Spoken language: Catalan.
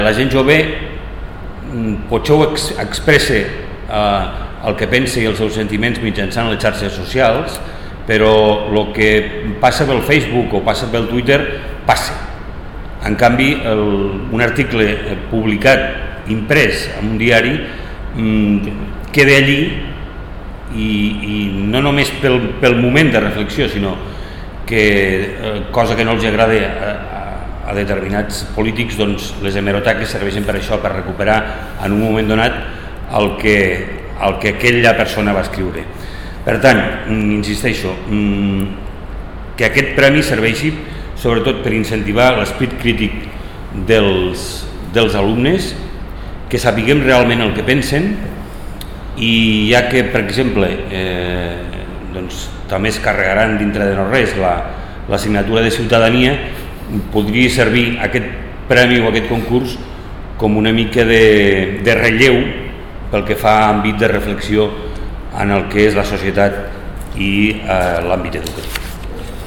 La gent jove potser ho expressa el que pensa i els seus sentiments mitjançant les xarxes socials, però el que passa pel Facebook o passa pel Twitter passa. En canvi, un article publicat, imprès en un diari, queda allí i no només pel moment de reflexió, sinó que, cosa que no els agrada a determinats polítics, doncs les hemeroteques serveixen per això, per recuperar en un moment donat el que aquella persona va escriure. Per tant, insisteixo, que aquest premi serveixi sobretot per incentivar l'esperit crític dels alumnes, que sapiguem realment el que pensen, i ja que, per exemple, doncs, també es carregaran dintre de no res l'assignatura de ciutadania, podria servir aquest premi o aquest concurs com una mica de relleu pel que fa a àmbit de reflexió en el que és la societat i l'àmbit educatiu.